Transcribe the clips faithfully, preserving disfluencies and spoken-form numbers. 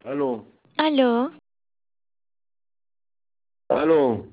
Aló, Aló, aló.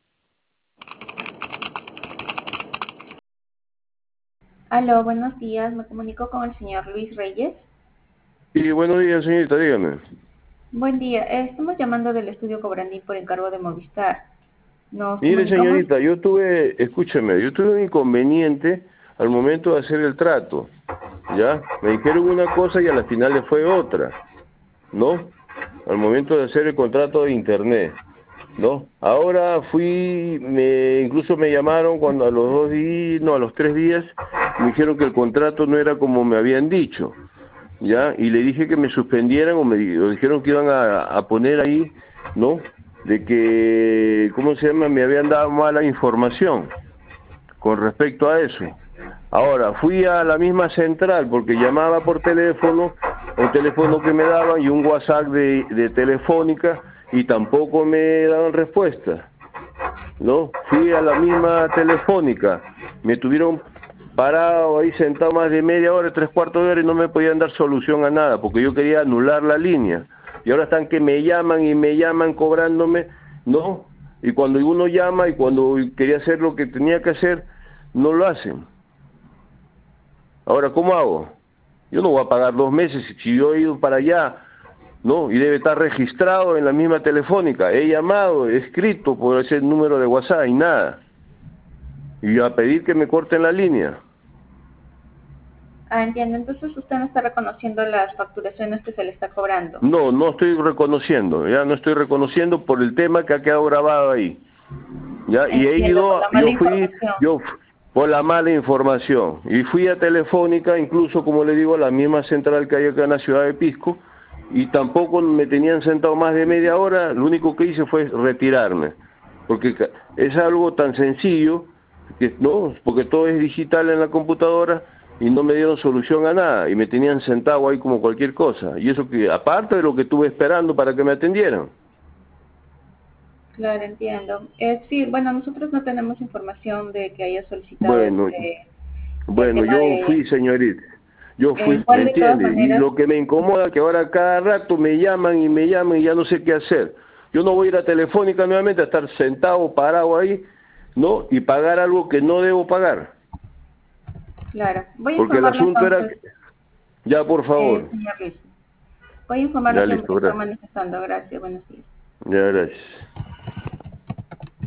Aló, buenos días. Me comunico con el señor Luis Reyes. Y buenos días, señorita, dígame. Buen día. Eh, Estamos llamando del estudio Cobrandín por encargo de Movistar. Nos Mire, comunicamos. señorita, yo tuve, escúcheme, yo tuve un inconveniente al momento de hacer el trato, ¿ya? Me dijeron una cosa y a la final le fue otra, ¿no? Al momento de hacer el contrato de internet, ¿no? Ahora fui, me, incluso me llamaron cuando a los dos días, no, a los tres días, me dijeron que el contrato no era como me habían dicho, ¿ya? Y le dije que me suspendieran o me di- o dijeron que iban a, a poner ahí, ¿no? De que, ¿cómo se llama? Me habían dado mala información con respecto a eso. Ahora, fui a la misma central porque llamaba por teléfono, un teléfono que me daban y un WhatsApp de, de Telefónica y tampoco me daban respuesta. ¿No? Fui a la misma Telefónica, me tuvieron parado ahí sentado más de media hora, tres cuartos de hora y no me podían dar solución a nada, porque yo quería anular la línea. Y ahora están que me llaman y me llaman cobrándome, ¿no? Y cuando uno llama y cuando quería hacer lo que tenía que hacer, no lo hacen. Ahora, ¿cómo hago? Yo no voy a pagar dos meses si yo he ido para allá, ¿no? Y debe estar registrado en la misma Telefónica. He llamado, he escrito por ese número de WhatsApp y nada. Y a pedir que me corten la línea. Ah, entiendo. Entonces usted no está reconociendo las facturaciones que se le está cobrando. No, no estoy reconociendo, ya no estoy reconociendo por el tema que ha quedado grabado ahí. Ya, y he Entiendo, por ido, la mala yo fui, información. yo f- por la mala información. Y fui a Telefónica, incluso como le digo, a la misma central que hay acá en la ciudad de Pisco, y tampoco me tenían sentado más de media hora, lo único que hice fue retirarme. Porque ca- es algo tan sencillo, que no, porque todo es digital en la computadora, y no me dieron solución a nada, y me tenían sentado ahí como cualquier cosa. Y eso que, aparte de lo que estuve esperando para que me atendieran. Claro, entiendo. Eh, sí, bueno, nosotros no tenemos información de que haya solicitado Bueno, este el bueno, tema yo de. fui, señorita. Yo Eh, fui, ¿me igual de todas entiende? Y maneras. lo que me incomoda es que ahora cada rato me llaman y me llaman y ya no sé qué hacer. Yo no voy a ir a Telefónica nuevamente a estar sentado, parado ahí, ¿no? Y pagar algo que no debo pagar. Claro. Voy a Porque el informarle asunto era, entonces, que- ya por eh, favor. señor Luis. Voy a informar Ya lo que me listo, está gracias. manifestando. Gracias. Buenos días. Ya gracias.